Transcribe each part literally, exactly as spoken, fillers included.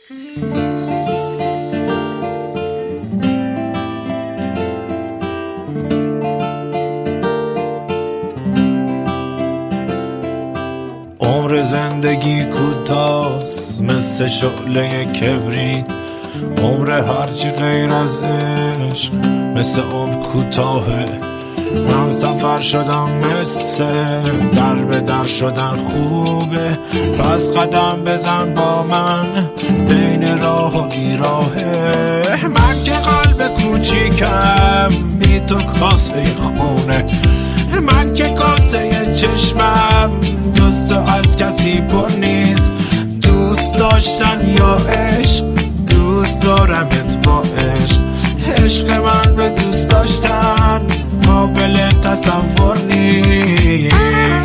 عمر زندگی کوتاست مثل شعله کبریت، عمر هرچی غیر از عشق مثل عمر کوتاهه. من سفر شدم مثل در به در شدن خوبه، پس قدم بزن با من بین راه و بیراهه. من که قلب کوچیکم بی تو کاسه خونه، من که کاسه چشمم جز تو از کسی پر نیست. دوست داشتن یا عشق، دوست دارمت با عشق. عشق من به دوست داشتن قابل تصور نیست.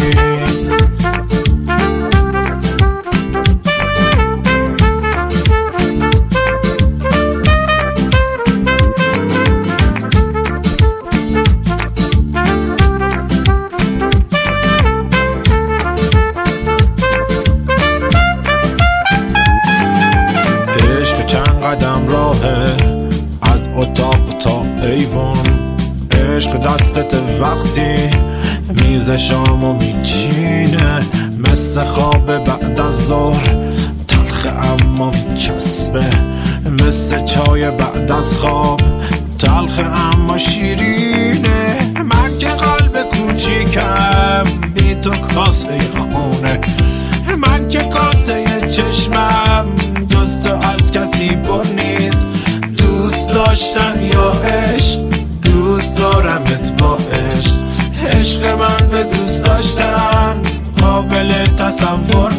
عشق چند قدم راهه از اتاق تا ایوان، عشق دستت وقتی میز شامو میچینه، مثل خواب بعد از ظهر تلخ اما میچسبه، مثل چای بعد از خواب تلخ اما شیرینه. من که قلب کوچیکم بی تو کاسه خونه، من که کاسه چشمم جز تو از کسی پر نیست. دوست داشتن یا عشق، دوست دارمت با عشق. عشق من به دوست داشتن قابل تصور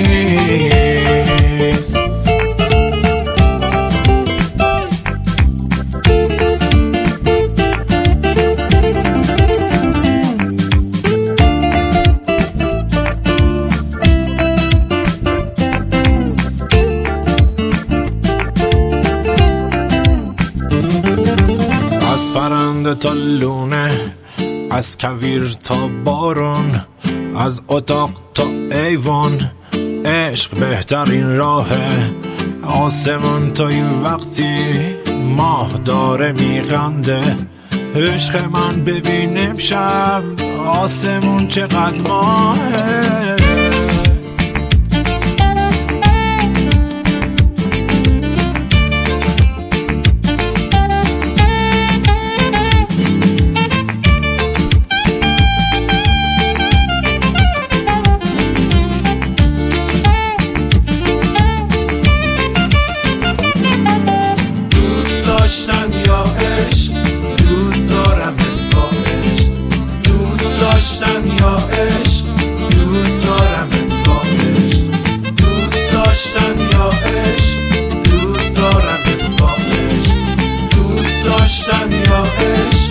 نیست. از پرنده تا لونه، از کویر تا بارون، از اتاق تا ایوان، عشق بهترین راهه. آسمون تا این وقتی ماه داره میخنده، عشق من ببین امشب آسمون چقدر ماهه. داشتن یا عشق، دوست دارمت با عشق. دوست داشتن یا عشق، دوست دارمت با عشق. دوست داشتن یا عشق، دوست دارمت با عشق. دوست داشتن یا عشق.